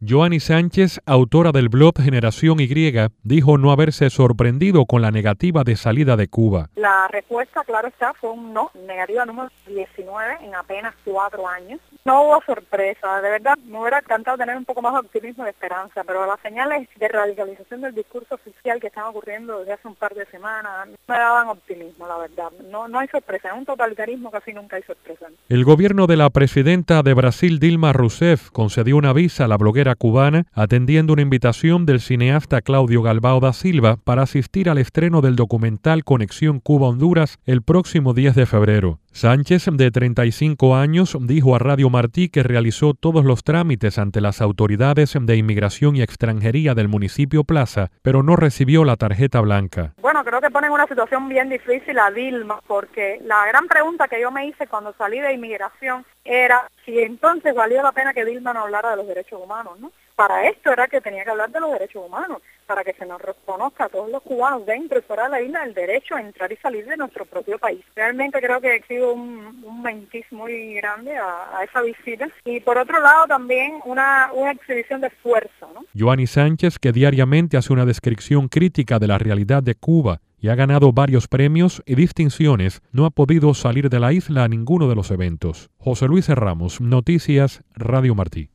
Joanny Sánchez, autora del blog Generación Y, dijo no haberse sorprendido con la negativa de salida de Cuba. La respuesta, claro está, fue un no, negativa número 19 en apenas 4 años. No hubo sorpresa, de verdad me hubiera encantado tener un poco más de optimismo y de esperanza, pero las señales de radicalización del discurso oficial que están ocurriendo desde hace un par de semanas me daban optimismo, la verdad. No hay sorpresa, en un totalitarismo casi nunca hay sorpresa. El gobierno de la presidenta de Brasil, Dilma Rousseff, concedió una visa a la bloguera cubana, atendiendo una invitación del cineasta Claudio Galbao da Silva para asistir al estreno del documental Conexión Cuba-Honduras el próximo 10 de febrero. Sánchez, de 35 años, dijo a Radio Martí que realizó todos los trámites ante las autoridades de inmigración y extranjería del municipio Plaza, pero no recibió la tarjeta blanca. Bueno, creo que pone en una situación bien difícil a Dilma, porque la gran pregunta que yo me hice cuando salí de inmigración era si entonces valía la pena que Dilma no hablara de los derechos humanos, ¿no? Para esto era que tenía que hablar de los derechos humanos, para que se nos reconozca a todos los cubanos dentro y fuera de la isla el derecho a entrar y salir de nuestro propio país. Realmente creo que ha sido un mentiz muy grande a esa visita. Y por otro lado también una exhibición de fuerza, ¿no? Joanny Sánchez, que diariamente hace una descripción crítica de la realidad de Cuba y ha ganado varios premios y distinciones, no ha podido salir de la isla a ninguno de los eventos. José Luis Ramos, Noticias, Radio Martí.